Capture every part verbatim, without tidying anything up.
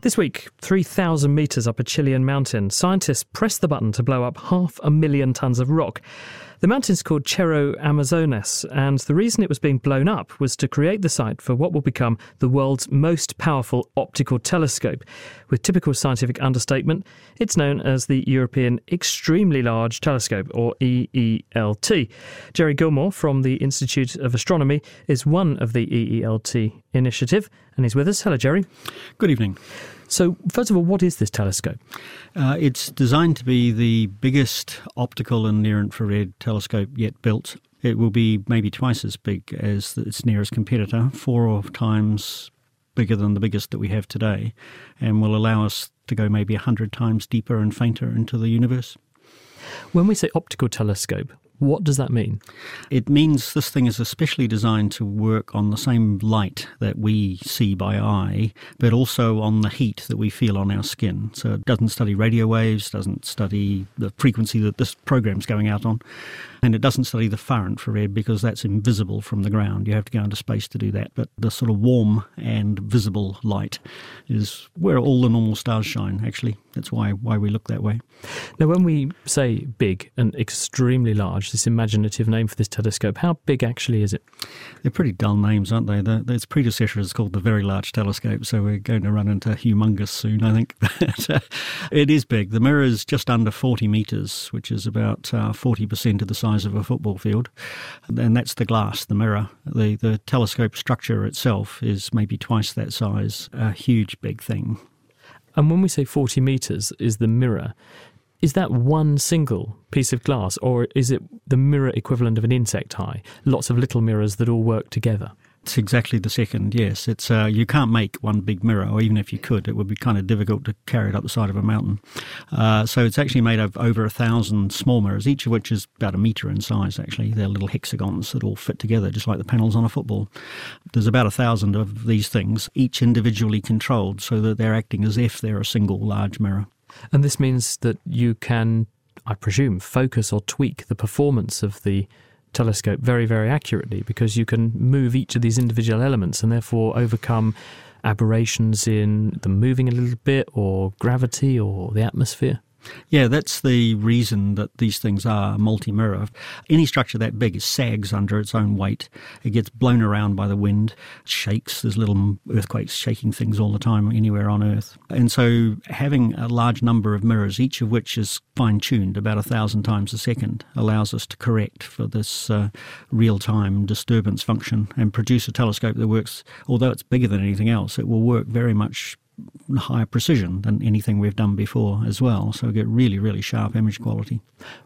This week, three thousand metres up a Chilean mountain, scientists pressed the button to blow up half a million tonnes of rock. The mountain's called Cerro Amazonas, and the reason it was being blown up was to create the site for what will become the world's most powerful optical telescope. With typical scientific understatement, it's known as the European Extremely Large Telescope, or E E L T. Jerry Gilmore from the Institute of Astronomy is one of the E E L T initiative, and he's with us. Hello, Jerry. Good evening. So, first of all, what is this telescope? Uh, it's designed to be the biggest optical and near-infrared telescope yet built. It will be maybe twice as big as its nearest competitor, four times bigger than the biggest that we have today, and will allow us to go maybe one hundred times deeper and fainter into the universe. When we say optical telescope, what does that mean? It means this thing is especially designed to work on the same light that we see by eye, but also on the heat that we feel on our skin. So it doesn't study radio waves, doesn't study the frequency that this program's going out on, and it doesn't study the far infrared because that's invisible from the ground. You have to go into space to do that. But the sort of warm and visible light is where all the normal stars shine, actually. That's why, why we look that way. Now, when we say big and extremely large, this imaginative name for this telescope, how big actually is it? They're pretty dull names, aren't they? The, its predecessor is called the Very Large Telescope, so we're going to run into humongous soon, I think. But uh, it is big. The mirror is just under forty metres, which is about uh, forty percent of the size of a football field. And that's the glass, the mirror. The, the telescope structure itself is maybe twice that size, a huge big thing. And when we say forty metres is the mirror, is that one single piece of glass, or is it the mirror equivalent of an insect eye? Lots of little mirrors that all work together. It's exactly the second, yes. It's uh, you can't make one big mirror, or even if you could, it would be kind of difficult to carry it up the side of a mountain. Uh, so it's actually made of over a thousand small mirrors, each of which is about a metre in size, actually. They're little hexagons that all fit together, just like the panels on a football. There's about a thousand of these things, each individually controlled, so that they're acting as if they're a single large mirror. And this means that you can, I presume, focus or tweak the performance of the telescope very, very accurately, because you can move each of these individual elements and therefore overcome aberrations in them moving a little bit, or gravity, or the atmosphere. Yeah, that's the reason that these things are multi-mirror. Any structure that big sags under its own weight. It gets blown around by the wind, shakes. There's little earthquakes shaking things all the time anywhere on Earth. And so having a large number of mirrors, each of which is fine-tuned about a thousand times a second, allows us to correct for this uh, real-time disturbance function and produce a telescope that works, although it's bigger than anything else, it will work very much higher precision than anything we've done before as well. So we get really, really sharp image quality.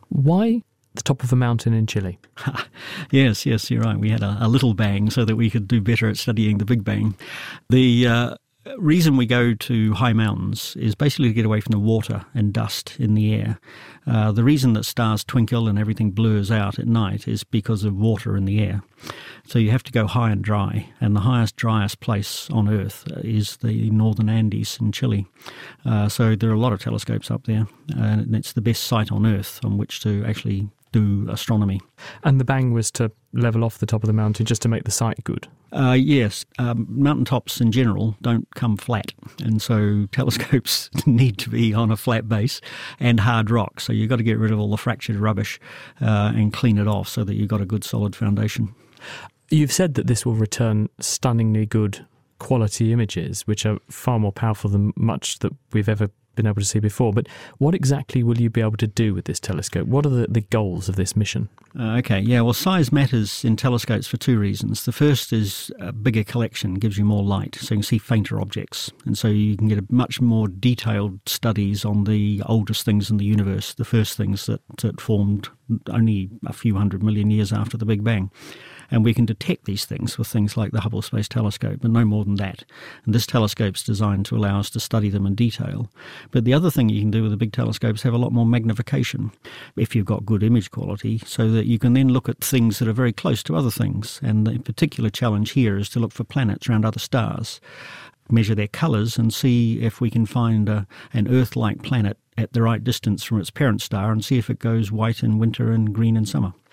Why the top of a mountain in Chile? yes, yes, you're right. We had a, a little bang so that we could do better at studying the Big Bang. The uh, reason we go to high mountains is basically to get away from the water and dust in the air. Uh, the reason that stars twinkle and everything blurs out at night is because of water in the air. So you have to go high and dry, and the highest, driest place on Earth is the northern Andes in Chile. Uh, so there are a lot of telescopes up there, and it's the best site on Earth on which to actually do astronomy. And the bang was to level off the top of the mountain just to make the site good? Uh, yes. Um, mountaintops in general don't come flat, and so telescopes need to be on a flat base and hard rock. So you've got to get rid of all the fractured rubbish uh, and clean it off so that you've got a good solid foundation. You've said that this will return stunningly good quality images, which are far more powerful than much that we've ever been able to see before. But what exactly will you be able to do with this telescope? What are the, the goals of this mission? Uh, okay, yeah, well, size matters in telescopes for two reasons. The first is a bigger collection gives you more light, so you can see fainter objects. And so you can get a much more detailed studies on the oldest things in the universe, the first things that, that formed only a few hundred million years after the Big Bang. And we can detect these things with things like the Hubble Space Telescope, but no more than that. And this telescope's designed to allow us to study them in detail. But the other thing you can do with the big telescopes is have a lot more magnification, if you've got good image quality, so that you can then look at things that are very close to other things. And the particular challenge here is to look for planets around other stars, measure their colours and see if we can find a, an Earth-like planet at the right distance from its parent star and see if it goes white in winter and green in summer.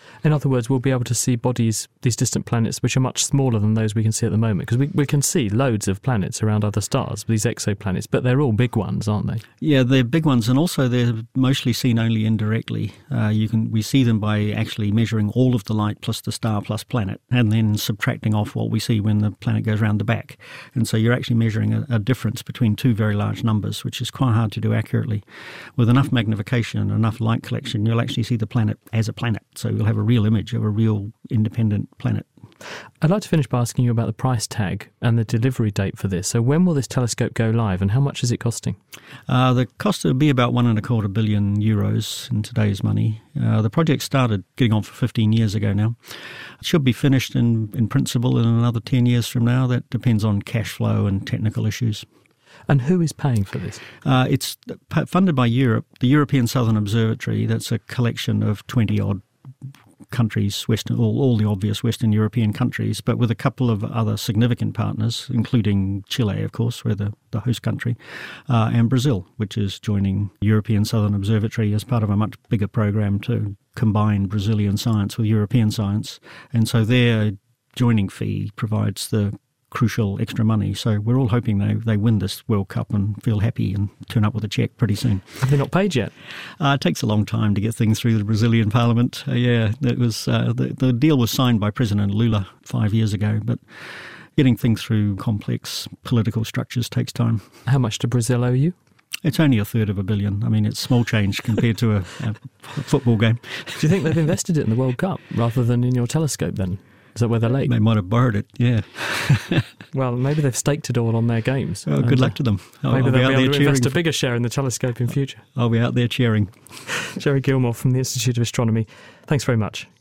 In other words, we'll be able to see bodies, these distant planets, which are much smaller than those we can see at the moment, because we, we can see loads of planets around other stars, these exoplanets, but they're all big ones, aren't they? Yeah, they're big ones, and also they're mostly seen only indirectly. Uh, you can we see them by actually measuring all of the light plus the star plus planet, and then subtracting off what we see when the planet goes round the back. And so you're actually measuring a, a difference between two very large numbers, which is quite hard to do accurately. With enough magnification and enough light collection, you'll actually see the planet as a planet, so you'll have a real image of a real independent planet. I'd like to finish by asking you about the price tag and the delivery date for this. So when will this telescope go live, and how much is it costing? Uh, the cost will be about one and a quarter billion euros in today's money. Uh, the project started getting on for fifteen years ago now. It should be finished in, in principle in another ten years from now. That depends on cash flow and technical issues. And who is paying for this? Uh, it's funded by Europe, the European Southern Observatory. That's a collection of twenty-odd countries, Western, all, all the obvious Western European countries, but with a couple of other significant partners, including Chile, of course, we're the, the host country, uh, and Brazil, which is joining European Southern Observatory as part of a much bigger program to combine Brazilian science with European science. And so their joining fee provides the crucial extra money. So we're all hoping they, they win this World Cup and feel happy and turn up with a cheque pretty soon. Have they not paid yet? Uh, it takes a long time to get things through the Brazilian parliament. Uh, yeah, it was uh, the, the deal was signed by President Lula five years ago, but getting things through complex political structures takes time. How much do Brazil owe you? It's only a third of a billion. I mean, it's small change compared to a, a football game. Do you think they've invested it in the World Cup rather than in your telescope then? Is that where they're late? They might have borrowed it, yeah. Well, maybe they've staked it all on their games. Oh, good luck to them. I'll, maybe I'll they'll be, be able to invest a bigger share in the telescope in future. I'll be out there cheering. Jerry Gilmore from the Institute of Astronomy, thanks very much.